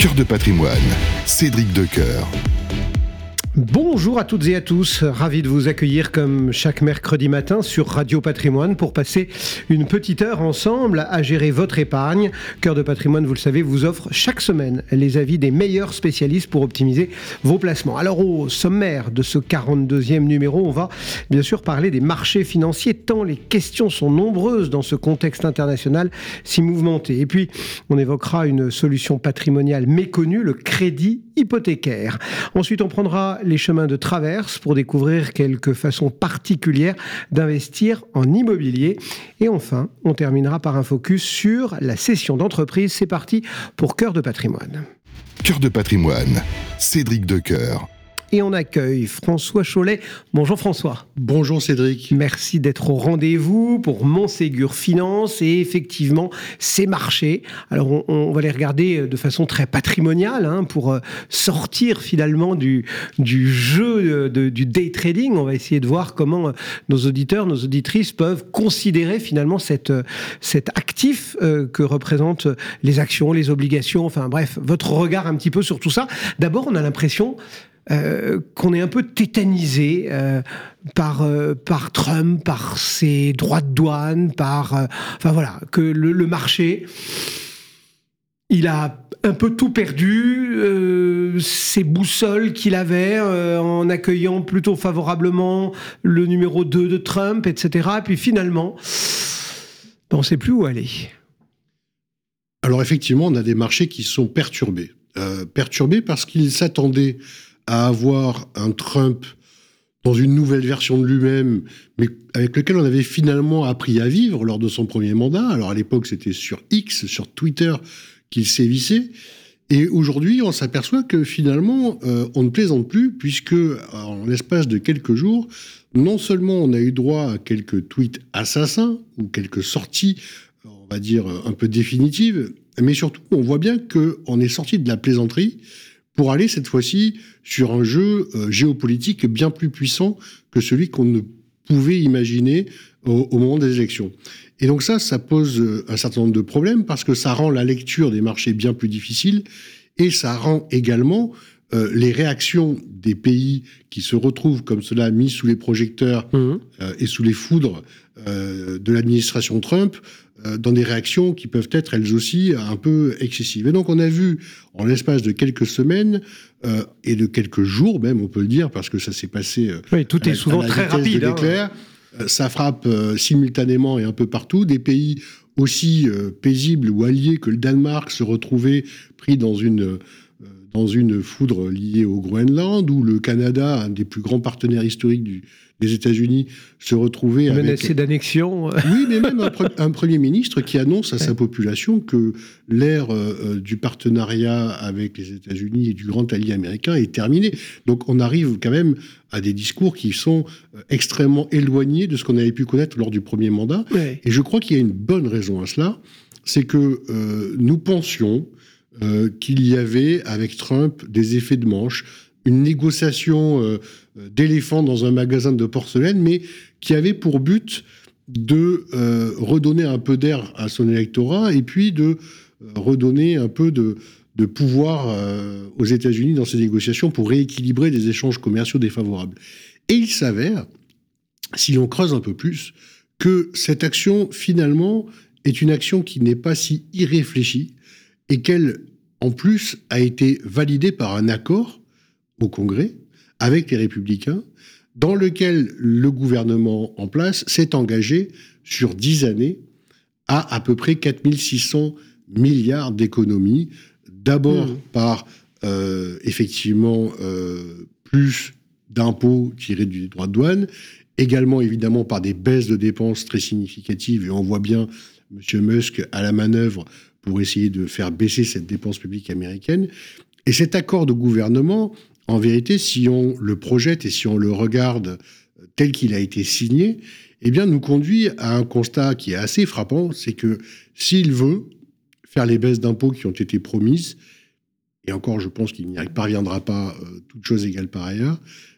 Cœur de patrimoine, Cédric Decoeur. Bonjour à toutes et à tous, ravi de vous accueillir comme chaque mercredi matin sur Radio Patrimoine pour passer une petite heure ensemble à gérer votre épargne. Cœur de Patrimoine, vous le savez, vous offre chaque semaine les avis des meilleurs spécialistes pour optimiser vos placements. Alors au sommaire de ce 42e numéro, on va bien sûr parler des marchés financiers tant les questions sont nombreuses dans ce contexte international si mouvementé. Et puis on évoquera une solution patrimoniale méconnue, le crédit hypothécaire. Ensuite on prendra les chemins de traverse pour découvrir quelques façons particulières d'investir en immobilier. Et enfin, on terminera par un focus sur la cession d'entreprise. C'est parti pour Cœur de Patrimoine. Cœur de patrimoine, Cédric Decoeur. Et on accueille François Chollet. Bonjour François. Bonjour Cédric. Merci d'être au rendez-vous pour Montségur Finance et effectivement ces marchés. Alors on va les regarder de façon très patrimoniale pour sortir finalement du jeu du day trading. On va essayer de voir comment nos auditeurs, nos auditrices peuvent considérer finalement cet actif que représentent les actions, les obligations, enfin bref, votre regard un petit peu sur tout ça. D'abord, on a l'impression qu'on est un peu tétanisé par Trump, par ses droits de douane, que le marché, il a un peu tout perdu, ses boussoles qu'il avait en accueillant plutôt favorablement le numéro 2 de Trump, etc. Et puis finalement, on ne sait plus où aller. Alors effectivement, on a des marchés qui sont perturbés. Perturbés parce qu'ils s'attendaient à avoir un Trump dans une nouvelle version de lui-même, mais avec lequel on avait finalement appris à vivre lors de son premier mandat. Alors à l'époque, c'était sur X, sur Twitter, qu'il sévissait. Et aujourd'hui, on s'aperçoit que finalement, on ne plaisante plus, puisque en l'espace de quelques jours, non seulement on a eu droit à quelques tweets assassins, ou quelques sorties, on va dire, un peu définitives, mais surtout, on voit bien qu'on est sorti de la plaisanterie pour aller cette fois-ci sur un jeu géopolitique bien plus puissant que celui qu'on ne pouvait imaginer au moment des élections. Et donc ça pose un certain nombre de problèmes parce que ça rend la lecture des marchés bien plus difficile et ça rend également les réactions des pays qui se retrouvent comme cela mis sous les projecteurs et sous les foudres de l'administration Trump dans des réactions qui peuvent être elles aussi un peu excessives. Et donc on a vu en l'espace de quelques semaines et de quelques jours même, on peut le dire, parce que ça s'est passé oui, tout est souvent très rapide. Ça frappe simultanément et un peu partout. Des pays aussi paisibles ou alliés que le Danemark se retrouvaient pris dans une foudre liée au Groenland, où le Canada, un des plus grands partenaires historiques des États-Unis, se retrouvait menacé d'annexion. Oui, mais même un Premier ministre qui annonce à sa population que l'ère du partenariat avec les États-Unis et du grand allié américain est terminée. Donc on arrive quand même à des discours qui sont extrêmement éloignés de ce qu'on avait pu connaître lors du premier mandat. Ouais. Et je crois qu'il y a une bonne raison à cela, c'est que nous pensions qu'il y avait, avec Trump, des effets de manche, une négociation d'éléphants dans un magasin de porcelaine, mais qui avait pour but de redonner un peu d'air à son électorat et puis de redonner un peu de pouvoir aux États-Unis dans ces négociations pour rééquilibrer des échanges commerciaux défavorables. Et il s'avère, si l'on creuse un peu plus, que cette action, finalement, est une action qui n'est pas si irréfléchie, et qu'elle, en plus, a été validée par un accord au Congrès avec les Républicains, dans lequel le gouvernement en place s'est engagé sur 10 années à peu près 4600 milliards d'économies, d'abord par, effectivement, plus d'impôts tirés du droit de douane, également, évidemment, par des baisses de dépenses très significatives, et on voit bien M. Musk à la manœuvre pour essayer de faire baisser cette dépense publique américaine. Et cet accord de gouvernement, en vérité, si on le projette et si on le regarde tel qu'il a été signé, eh bien, nous conduit à un constat qui est assez frappant, c'est que s'il veut faire les baisses d'impôts qui ont été promises, et encore, je pense qu'il n'y parviendra pas, toute chose égale par ailleurs,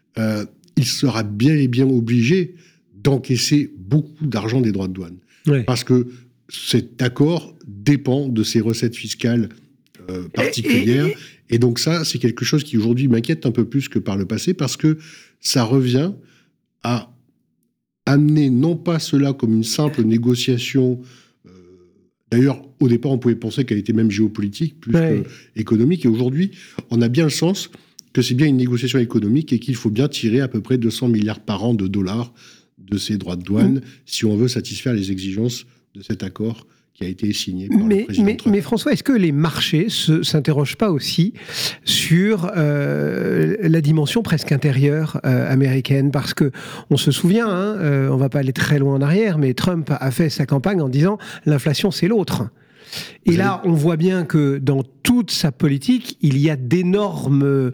il sera bien et bien obligé d'encaisser beaucoup d'argent des droits de douane. Ouais. Parce que cet accord dépend de ses recettes fiscales particulière. Et donc ça, c'est quelque chose qui aujourd'hui m'inquiète un peu plus que par le passé, parce que ça revient à amener non pas cela comme une simple négociation. D'ailleurs, au départ, on pouvait penser qu'elle était même géopolitique, plus qu'économique. Et aujourd'hui, on a bien le sens que c'est bien une négociation économique et qu'il faut bien tirer à peu près 200 milliards par an de dollars de ces droits de douane si on veut satisfaire les exigences de cet accord qui a été signé par le président Trump. Mais François, est-ce que les marchés s'interrogent pas aussi sur la dimension presque intérieure américaine? Parce que on se souvient, on va pas aller très loin en arrière, mais Trump a fait sa campagne en disant l'inflation c'est l'autre. Et là, on voit bien que dans toute sa politique, il y a d'énormes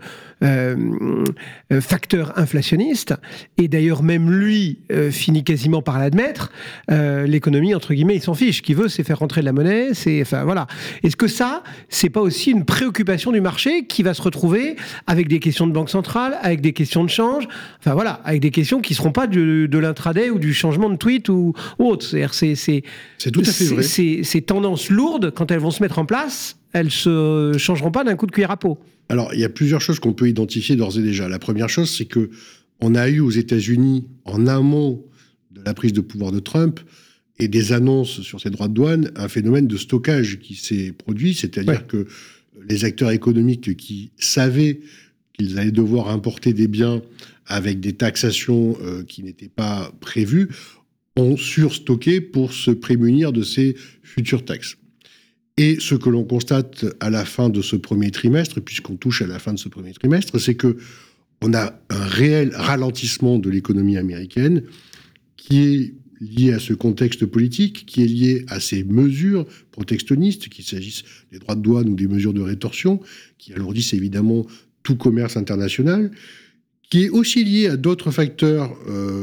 facteurs inflationnistes. Et d'ailleurs, même lui finit quasiment par l'admettre. L'économie, entre guillemets, il s'en fiche. Ce qu'il veut, c'est faire rentrer de la monnaie. Enfin, voilà. Est-ce que ça, c'est pas aussi une préoccupation du marché qui va se retrouver avec des questions de banque centrale, avec des questions de change, enfin voilà, avec des questions qui ne seront pas de l'intraday ou du changement de tweet ou autre. C'est tout à fait vrai. Ces tendances lourdes, quand elles vont se mettre en place, elles ne se changeront pas d'un coup de cuillère à peau. Alors, il y a plusieurs choses qu'on peut identifier d'ores et déjà. La première chose, c'est qu'on a eu aux États-Unis, en amont de la prise de pouvoir de Trump et des annonces sur ces droits de douane, un phénomène de stockage qui s'est produit, c'est-à-dire que les acteurs économiques qui savaient qu'ils allaient devoir importer des biens avec des taxations qui n'étaient pas prévues, ont surstocké pour se prémunir de ces futures taxes. Et ce que l'on constate à la fin de ce premier trimestre, puisqu'on touche à la fin de ce premier trimestre, c'est qu'on a un réel ralentissement de l'économie américaine qui est lié à ce contexte politique, qui est lié à ces mesures protectionnistes, qu'il s'agisse des droits de douane ou des mesures de rétorsion, qui alourdissent évidemment tout commerce international, qui est aussi lié à d'autres facteurs,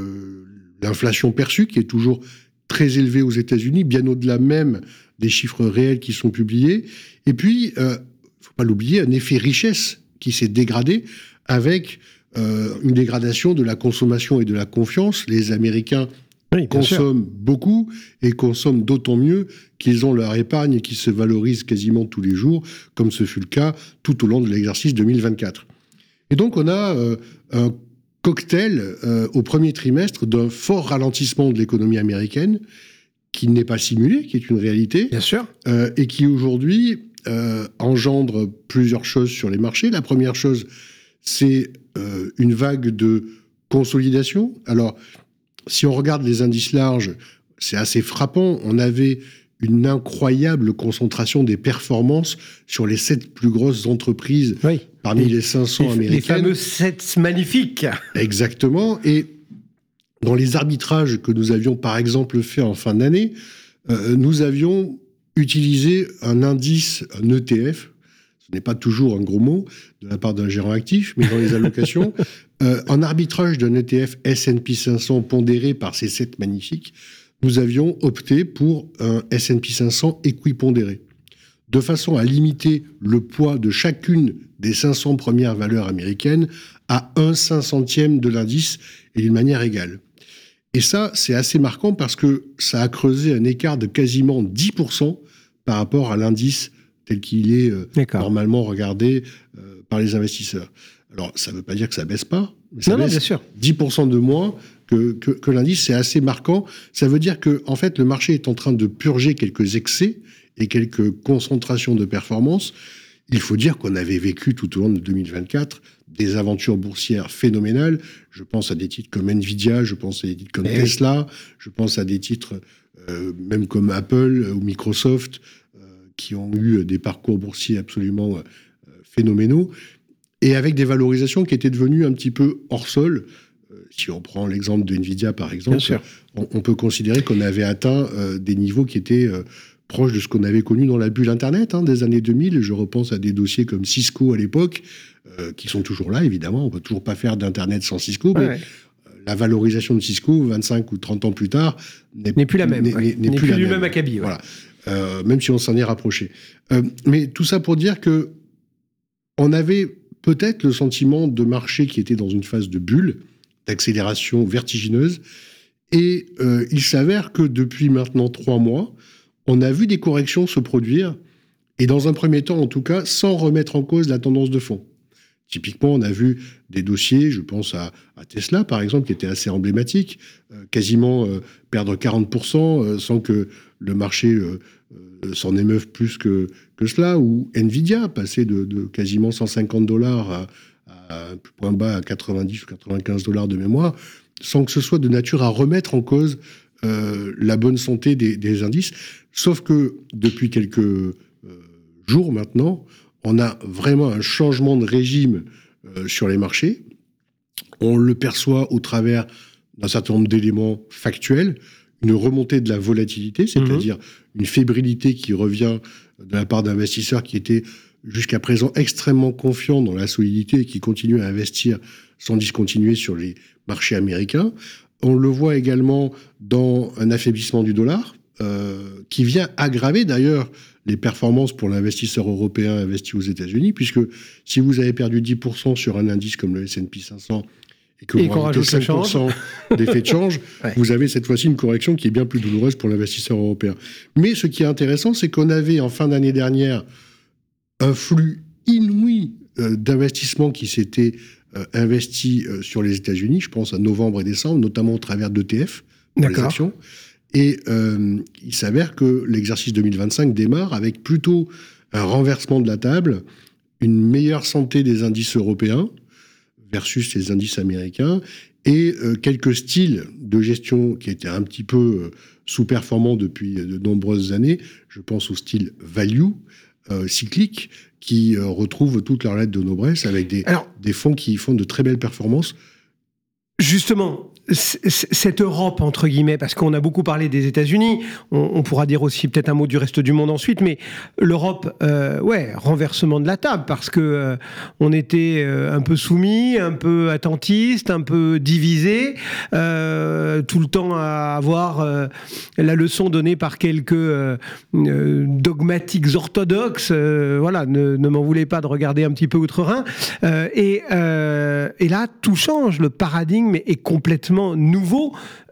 l'inflation perçue, qui est toujours très élevée aux États-Unis, bien au-delà même des chiffres réels qui sont publiés. Et puis, il ne faut pas l'oublier, un effet richesse qui s'est dégradé avec une dégradation de la consommation et de la confiance. Les Américains consomment beaucoup et consomment d'autant mieux qu'ils ont leur épargne et qui se valorise quasiment tous les jours, comme ce fut le cas tout au long de l'exercice 2024. Et donc, on a un cocktail au premier trimestre d'un fort ralentissement de l'économie américaine qui n'est pas simulé, qui est une réalité, bien sûr, et qui aujourd'hui engendre plusieurs choses sur les marchés. La première chose, c'est une vague de consolidation. Alors, si on regarde les indices larges, c'est assez frappant. On avait une incroyable concentration des performances sur les 7 plus grosses entreprises parmi les 500 américaines. Les fameux 7 magnifiques. Exactement. Et dans les arbitrages que nous avions, par exemple, fait en fin d'année, nous avions utilisé un indice, un ETF, ce n'est pas toujours un gros mot de la part d'un gérant actif, mais dans les allocations, en arbitrage d'un ETF S&P 500 pondéré par ces 7 magnifiques, nous avions opté pour un S&P 500 équipondéré, de façon à limiter le poids de chacune des 500 premières valeurs américaines à 1/500e de l'indice et d'une manière égale. Et ça, c'est assez marquant parce que ça a creusé un écart de quasiment 10% par rapport à l'indice tel qu'il est normalement regardé par les investisseurs. Alors, ça ne veut pas dire que ça ne baisse pas. Mais ça baisse bien sûr. 10% de moins que l'indice, c'est assez marquant. Ça veut dire que, en fait, le marché est en train de purger quelques excès et quelques concentrations de performance. Il faut dire qu'on avait vécu tout au long de 2024 des aventures boursières phénoménales. Je pense à des titres comme Nvidia, je pense à des titres comme Tesla, je pense à des titres même comme Apple ou Microsoft, qui ont eu des parcours boursiers absolument phénoménaux, et avec des valorisations qui étaient devenues un petit peu hors sol. Si on prend l'exemple de Nvidia, par exemple, on peut considérer qu'on avait atteint des niveaux qui étaient proches de ce qu'on avait connu dans la bulle Internet des années 2000. Je repense à des dossiers comme Cisco à l'époque, qui sont toujours là, évidemment. On ne peut toujours pas faire d'Internet sans Cisco, mais la valorisation de Cisco, 25 ou 30 ans plus tard, n'est plus la même. N'est plus du même acabit. Voilà. Même si on s'en est rapproché. Mais tout ça pour dire que on avait peut-être le sentiment de marché qui était dans une phase de bulle, d'accélération vertigineuse, et il s'avère que depuis maintenant 3 mois, on a vu des corrections se produire, Et dans un premier temps, en tout cas, sans remettre en cause la tendance de fond. Typiquement, on a vu des dossiers, je pense à Tesla, par exemple, qui était assez emblématique, quasiment perdre 40% sans que le marché s'en émeuve plus que cela, ou Nvidia, passer de quasiment $150 à un point bas à 90 ou 95 $ de mémoire, sans que ce soit de nature à remettre en cause la bonne santé des indices. Sauf que depuis quelques jours maintenant, on a vraiment un changement de régime sur les marchés. On le perçoit au travers d'un certain nombre d'éléments factuels, une remontée de la volatilité, c'est-à-dire une fébrilité qui revient de la part d'investisseurs qui étaient jusqu'à présent extrêmement confiants dans la solidité et qui continuent à investir sans discontinuer sur les marchés américains. On le voit également dans un affaiblissement du dollar, qui vient aggraver d'ailleurs les performances pour l'investisseur européen investi aux États-Unis, puisque si vous avez perdu 10% sur un indice comme le S&P 500 et que vous rajoutez 5% d'effet de change, ouais. Vous avez cette fois-ci une correction qui est bien plus douloureuse pour l'investisseur européen. Mais ce qui est intéressant, c'est qu'on avait en fin d'année dernière un flux inouï d'investissements qui s'étaient investis sur les États-Unis, je pense à novembre et décembre, notamment au travers d'ETF, pour les actions. Et il s'avère que l'exercice 2025 démarre avec plutôt un renversement de la table, une meilleure santé des indices européens versus les indices américains, et quelques styles de gestion qui étaient un petit peu sous-performants depuis de nombreuses années. Je pense au style value, cyclique, qui retrouvent toute leur lettre de noblesse avec des fonds qui font de très belles performances. Justement, cette Europe, entre guillemets, parce qu'on a beaucoup parlé des États-Unis, on pourra dire aussi peut-être un mot du reste du monde ensuite, mais l'Europe, renversement de la table, parce que on était un peu soumis, un peu attentiste, un peu divisé, tout le temps à avoir la leçon donnée par quelques dogmatiques orthodoxes. Ne m'en voulez pas de regarder un petit peu outre-Rhin. Et là, tout change, le paradigme est complètement nouveau.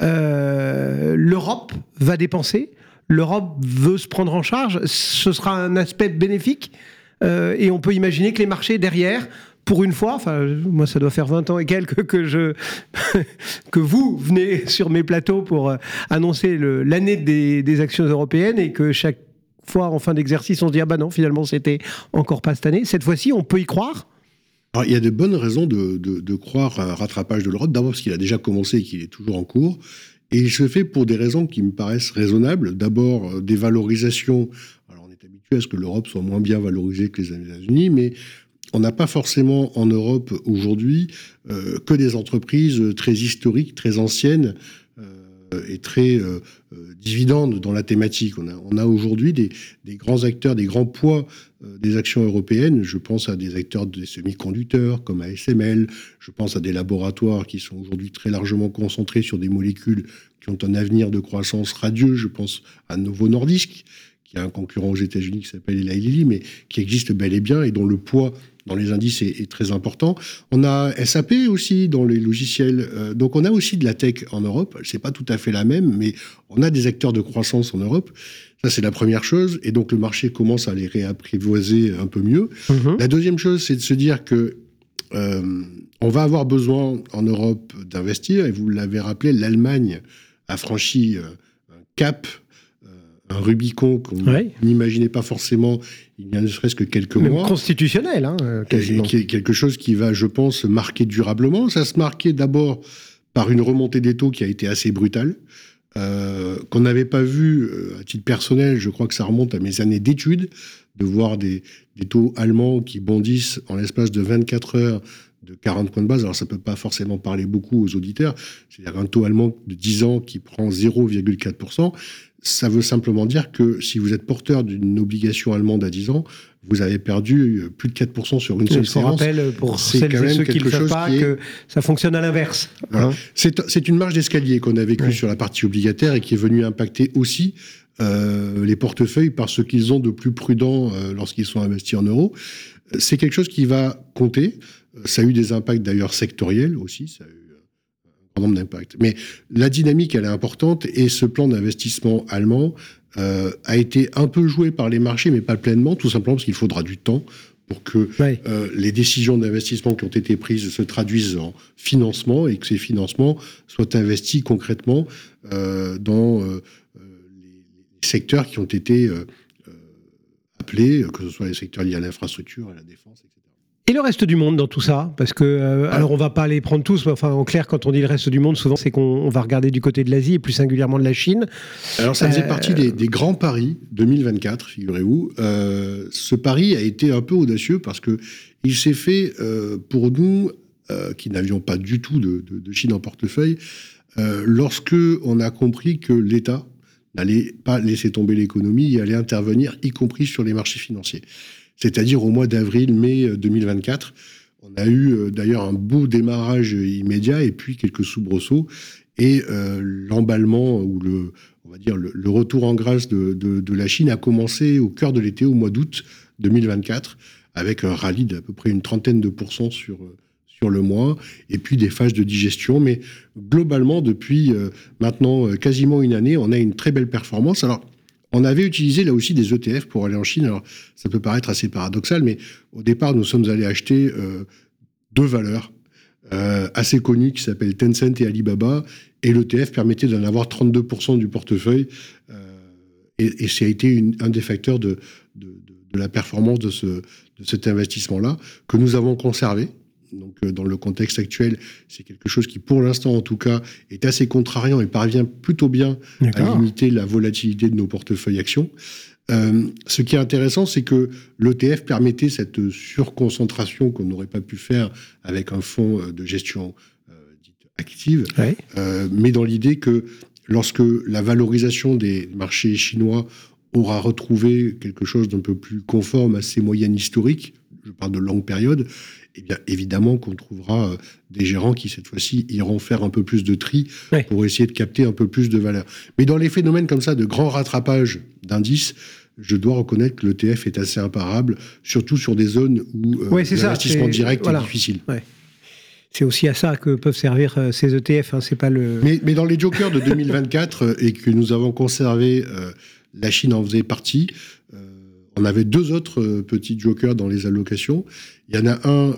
L'Europe va dépenser, l'Europe veut se prendre en charge, ce sera un aspect bénéfique, et on peut imaginer que les marchés derrière, pour une fois, moi ça doit faire 20 ans et quelques que vous venez sur mes plateaux pour annoncer l'année des actions européennes, et que chaque fois en fin d'exercice on se dit ah bah non, finalement c'était encore pas cette année. Cette fois-ci on peut y croire. Alors, il y a de bonnes raisons de croire à un rattrapage de l'Europe. D'abord parce qu'il a déjà commencé et qu'il est toujours en cours. Et il se fait pour des raisons qui me paraissent raisonnables. D'abord, des valorisations. Alors, on est habitué à ce que l'Europe soit moins bien valorisée que les États-Unis, mais on n'a pas forcément en Europe aujourd'hui que des entreprises très historiques, très anciennes, et très dividendes dans la thématique. On a aujourd'hui des grands acteurs, des grands poids des actions européennes. Je pense à des acteurs des semi-conducteurs comme ASML. Je pense à des laboratoires qui sont aujourd'hui très largement concentrés sur des molécules qui ont un avenir de croissance radieux. Je pense à Novo Nordisk, qui a un concurrent aux États-Unis qui s'appelle Eli Lilly, mais qui existe bel et bien et dont le poids dans les indices est très important. On a SAP aussi dans les logiciels. Donc on a aussi de la tech en Europe. C'est pas tout à fait la même, mais on a des acteurs de croissance en Europe. Ça, c'est la première chose. Et donc le marché commence à les réapprivoiser un peu mieux. La deuxième chose, c'est de se dire que on va avoir besoin en Europe d'investir. Et vous l'avez rappelé, l'Allemagne a franchi un cap, un Rubicon qu'on n'imaginait pas forcément il y a ne serait-ce que quelques mois. Constitutionnel, quasiment. Quelque chose qui va, je pense, marquer durablement. Ça se marquait d'abord par une remontée des taux qui a été assez brutale, qu'on n'avait pas vu à titre personnel. Je crois que ça remonte à mes années d'études, de voir des taux allemands qui bondissent en l'espace de 24 heures de 40 points de base. Alors, ça ne peut pas forcément parler beaucoup aux auditeurs. C'est-à-dire un taux allemand de 10 ans qui prend 0,4%. Ça veut simplement dire que si vous êtes porteur d'une obligation allemande à 10 ans, vous avez perdu plus de 4% sur une seule séance. Je rappelle pour celles et ceux qui ne le savent pas que ça fonctionne à l'inverse. Voilà. C'est une marge d'escalier qu'on a vécue sur la partie obligataire et qui est venue impacter aussi les portefeuilles par ce qu'ils ont de plus prudent lorsqu'ils sont investis en euros. C'est quelque chose qui va compter. Ça a eu des impacts d'ailleurs sectoriels aussi. Ça a eu nombre d'impacts. Mais la dynamique, elle est importante, et ce plan d'investissement allemand a été un peu joué par les marchés, mais pas pleinement, tout simplement parce qu'il faudra du temps pour que les décisions d'investissement qui ont été prises se traduisent en financement et que ces financements soient investis concrètement dans les secteurs qui ont été appelés, que ce soit les secteurs liés à l'infrastructure, à la défense, etc. Et le reste du monde dans tout ça? Parce que, alors on va pas les prendre tous, mais enfin en clair, quand on dit le reste du monde, souvent c'est qu'on va regarder du côté de l'Asie et plus singulièrement de la Chine. Alors ça faisait partie des grands paris 2024, figurez-vous. Ce pari a été un peu audacieux parce que il s'est fait pour nous, qui n'avions pas du tout de Chine en portefeuille, lorsque on a compris que l'État n'allait pas laisser tomber l'économie et allait intervenir, y compris sur les marchés financiers. C'est-à-dire au mois d'avril-mai 2024. On a eu d'ailleurs un beau démarrage immédiat et puis quelques soubresauts. Et l'emballement ou on va dire le retour en grâce de la Chine a commencé au cœur de l'été, au mois d'août 2024, avec un rallye d'à peu près une 30% sur le mois, et puis des phases de digestion. Mais globalement, depuis maintenant quasiment une année, on a une très belle performance. Alors, on avait utilisé là aussi des ETF pour aller en Chine. Alors, ça peut paraître assez paradoxal, mais au départ, nous sommes allés acheter deux valeurs assez connues qui s'appellent Tencent et Alibaba. Et l'ETF permettait d'en avoir 32% du portefeuille. Et ça a été un des facteurs de la performance de cet investissement-là, que nous avons conservé. Donc, dans le contexte actuel, c'est quelque chose qui, pour l'instant en tout cas, est assez contrariant et parvient plutôt bien à limiter la volatilité de nos portefeuilles actions. Ce qui est intéressant, c'est que l'ETF permettait cette surconcentration qu'on n'aurait pas pu faire avec un fonds de gestion dite active, mais dans l'idée que lorsque la valorisation des marchés chinois aura retrouvé quelque chose d'un peu plus conforme à ses moyennes historiques, je parle de longue période, eh bien, évidemment qu'on trouvera des gérants qui, cette fois-ci, iront faire un peu plus de tri pour essayer de capter un peu plus de valeur. Mais dans les phénomènes comme ça de grand rattrapage d'indices, je dois reconnaître que l'ETF est assez imparable, surtout sur des zones où l'investissement direct est difficile. Ouais. C'est aussi à ça que peuvent servir ces ETF. Hein, c'est pas le... mais dans les jokers de 2024 et que nous avons conservé, la Chine en faisait partie. On avait deux autres petits jokers dans les allocations. Il y en a un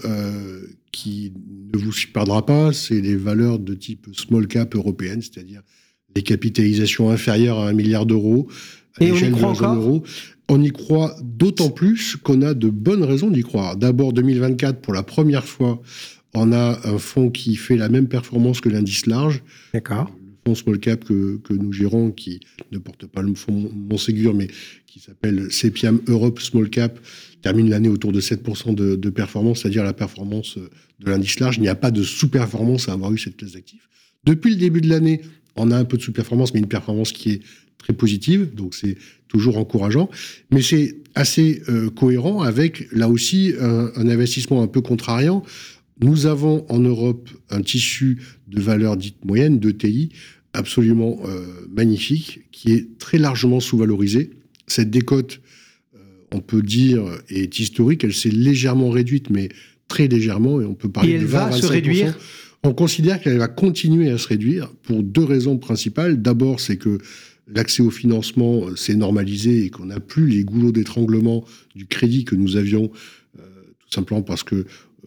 qui ne vous perdra pas, c'est les valeurs de type small cap européenne, c'est-à-dire les capitalisations inférieures à 1 milliard d'euros à l'échelle de la zone euro. On y croit d'autant plus qu'on a de bonnes raisons d'y croire. D'abord, 2024, pour la première fois, on a un fonds qui fait la même performance que l'indice large. D'accord. Le fonds small cap que nous gérons, qui ne porte pas le fonds Montségur, mais qui s'appelle CEPIAM Europe Small Cap, termine l'année autour de 7% de performance, c'est-à-dire la performance de l'indice large. Il n'y a pas de sous-performance à avoir eu cette classe d'actifs. Depuis le début de l'année, on a un peu de sous-performance, mais une performance qui est très positive, donc c'est toujours encourageant. Mais c'est assez cohérent avec, là aussi, un investissement un peu contrariant. Nous avons en Europe un tissu de valeurs dites moyennes, d'ETI, absolument magnifique, qui est très largement sous-valorisé. Cette décote, on peut dire, est historique. Elle s'est légèrement réduite, mais très légèrement, et on peut parler de 20-25%. Et elle va se réduire ? On considère qu'elle va continuer à se réduire pour deux raisons principales. D'abord, c'est que l'accès au financement s'est normalisé et qu'on n'a plus les goulots d'étranglement du crédit que nous avions, tout simplement parce que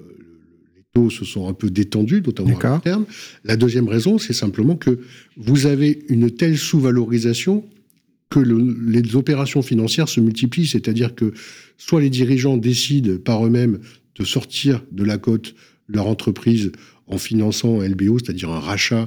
les taux se sont un peu détendus, notamment à long terme. La deuxième raison, c'est simplement que vous avez une telle sous-valorisation que les opérations financières se multiplient, c'est-à-dire que soit les dirigeants décident par eux-mêmes de sortir de la cote leur entreprise en finançant un LBO, c'est-à-dire un rachat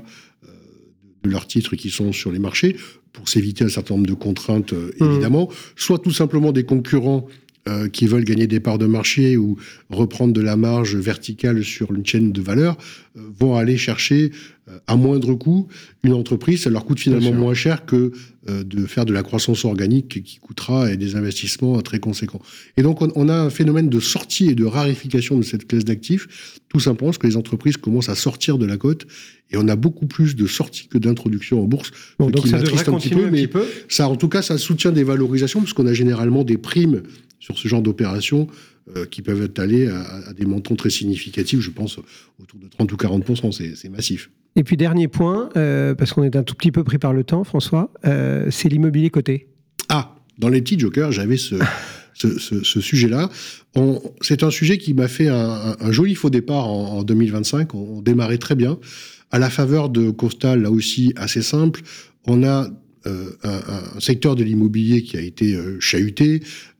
de leurs titres qui sont sur les marchés, pour s'éviter un certain nombre de contraintes, évidemment, soit tout simplement des concurrents qui veulent gagner des parts de marché ou reprendre de la marge verticale sur une chaîne de valeur, vont aller chercher à moindre coût une entreprise. Ça leur coûte finalement moins cher que de faire de la croissance organique qui coûtera des investissements très conséquents. Et donc on a un phénomène de sortie et de raréfication de cette classe d'actifs, tout simplement parce que les entreprises commencent à sortir de la cote et on a beaucoup plus de sorties que d'introductions en bourse. Bon, donc ça devrait continuer un petit peu. Ça, en tout cas, ça soutient des valorisations parce qu'on a généralement des primes sur ce genre d'opérations qui peuvent aller à des montants très significatifs, je pense autour de 30 ou 40%, c'est massif. Et puis dernier point, parce qu'on est un tout petit peu pris par le temps, François, c'est l'immobilier coté. dans les petits jokers, j'avais ce sujet-là. C'est un sujet qui m'a fait un joli faux départ en 2025. On démarrait très bien. À la faveur de constats, là aussi, assez simples, on a un secteur de l'immobilier qui a été chahuté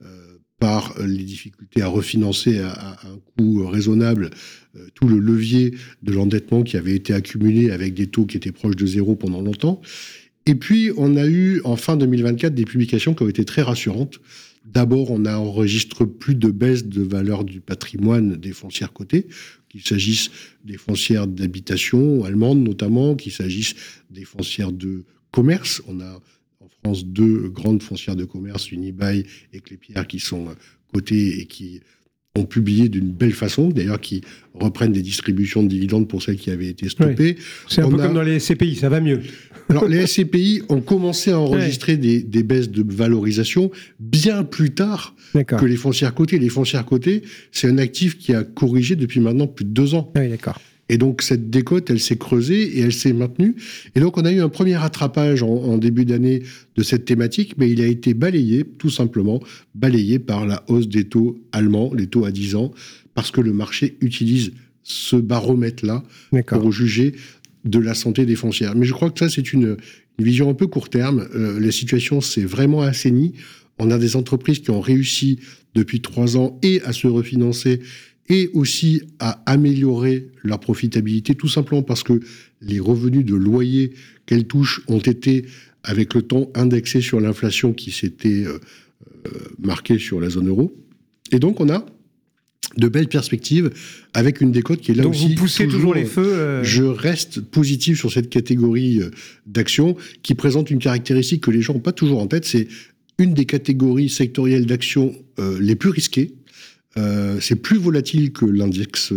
par les difficultés à refinancer à un coût raisonnable tout le levier de l'endettement qui avait été accumulé avec des taux qui étaient proches de zéro pendant longtemps. Et puis, on a eu, en fin 2024, des publications qui ont été très rassurantes. D'abord, on a enregistré plus de baisse de valeur du patrimoine des foncières cotées, qu'il s'agisse des foncières d'habitation allemandes notamment, qu'il s'agisse des foncières de commerce. On a en France 2 grandes foncières de commerce, Unibail et Clépierre, qui sont cotées et qui ont publié d'une belle façon, d'ailleurs qui reprennent des distributions de dividendes pour celles qui avaient été stoppées. Oui. C'est un peu comme dans les SCPI, ça va mieux. Alors les SCPI ont commencé à enregistrer des baisses de valorisation bien plus tard que les foncières cotées. Les foncières cotées, c'est un actif qui a corrigé depuis maintenant plus de 2 ans. Oui, d'accord. Et donc, cette décote, elle s'est creusée et elle s'est maintenue. Et donc, on a eu un premier rattrapage en début d'année de cette thématique, mais il a été balayé, tout simplement, balayé par la hausse des taux allemands, les taux à 10 ans, parce que le marché utilise ce baromètre-là pour juger de la santé des foncières. Mais je crois que ça, c'est une vision un peu court terme. La situation s'est vraiment assainie. On a des entreprises qui ont réussi depuis 3 ans et à se refinancer et aussi à améliorer leur profitabilité, tout simplement parce que les revenus de loyer qu'elles touchent ont été, avec le temps, indexés sur l'inflation qui s'était marquée sur la zone euro. Et donc, on a de belles perspectives avec une décote qui est là donc aussi... Donc, vous poussez toujours les feux Je reste positif sur cette catégorie d'actions qui présente une caractéristique que les gens n'ont pas toujours en tête, c'est une des catégories sectorielles d'actions les plus risquées. C'est plus volatile que l'index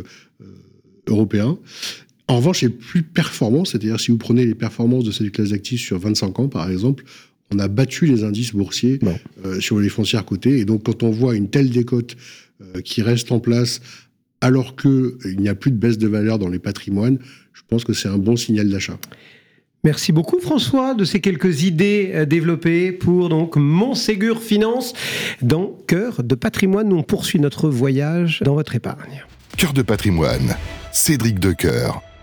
européen. En revanche, c'est plus performant. C'est-à-dire, si vous prenez les performances de cette classe d'actifs sur 25 ans, par exemple, on a battu les indices boursiers sur les foncières cotées. Et donc, quand on voit une telle décote qui reste en place, alors qu'il n'y a plus de baisse de valeur dans les patrimoines, je pense que c'est un bon signal d'achat. Merci beaucoup François de ces quelques idées développées pour donc Montségur Finance. Dans Cœur de patrimoine, on poursuit notre voyage dans votre épargne. Cœur de patrimoine, Cédric Decoeur.